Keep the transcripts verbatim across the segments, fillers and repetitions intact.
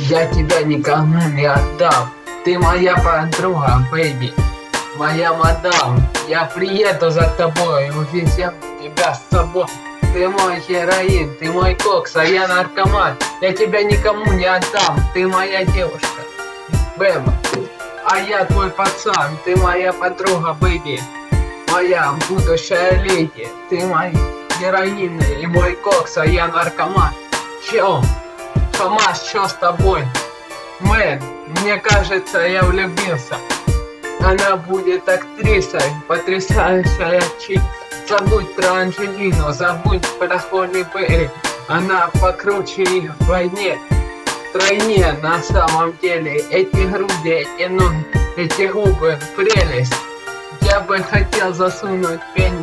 Я тебя никому не отдам. Ты моя подруга, бэйби, моя мадам. Я приеду за тобой, увезем тебя с собой. Ты мой героин, ты мой кокс, а я наркоман. Я тебя никому не отдам. Ты моя девушка, бэм, а я твой пацан. Ты моя подруга, бэйби, моя будущая леди. Ты мой героин и мой кокс, а я наркоман. Чё? Хамас, что с тобой? Мэн, мне кажется, я влюбился. Она будет актрисой, потрясающая чик. Забудь про Анджелину, забудь про Холли Берри. Она покруче их в войне, втройне на самом деле. Эти груди, эти ноги, эти губы, прелесть. Я бы хотел засунуть пень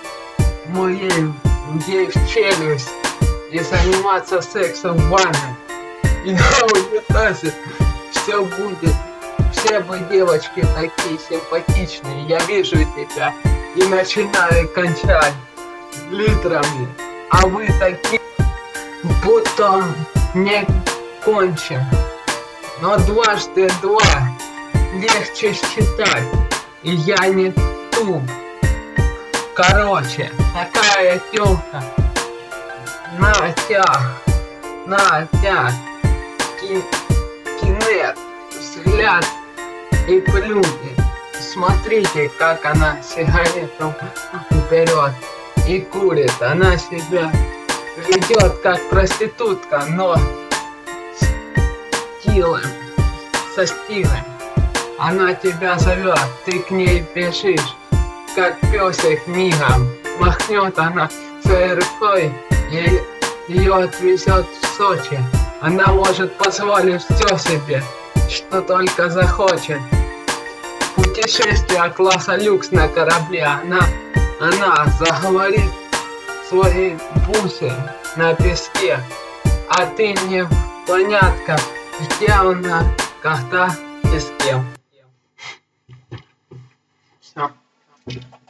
моей ей в челюсть и заниматься сексом в ванной. И на унитазе все будет. Все вы девочки такие симпатичные. Я вижу тебя и начинаю кончать литрами. А вы такие, будто не кончим. Но дважды два легче считать. И я не туп. Короче, такая тёлка. Натя, Натя, ки, кинет, взгляд и плюнет. Смотрите, как она сигарету берет и курит. Она себя ведет как проститутка, но с стилем, со стилем. Она тебя зовет, ты к ней бежишь, как песик мигом. Махнет она своей рукой и ее отвезет в Сочи. Она может позволить все себе, что только захочет. Путешествие класса люкс на корабле. Она, она заговорит свои бусы на песке. А ты не понятно, где она, когда и с кем. Все.